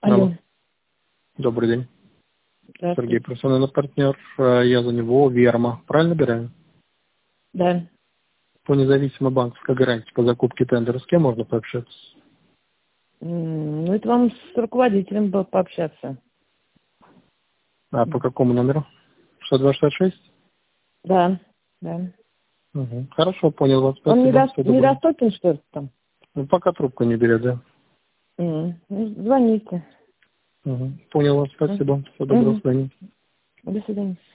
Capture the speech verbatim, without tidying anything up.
Алло. Алло. Добрый день. Сергей, Здравствуйте. профессиональный партнер. Э, Я за него Верма. Правильно набираю? Да. По независимой банковской гарантии по закупке тендера. С кем можно пообщаться? М, Ну, это вам с руководителем было пообщаться. А по какому номеру? шестьдесят два шестьдесят шесть? Да, да. Угу. Хорошо, понял вас. Он Спасибо. недо- Всего доброго. недоступен, что ли, там? Ну, пока трубку не берет, да? М, Ну, звоните. Угу. Понял вас. М, Спасибо. Всего доброго. мгм. Свидания. До свидания.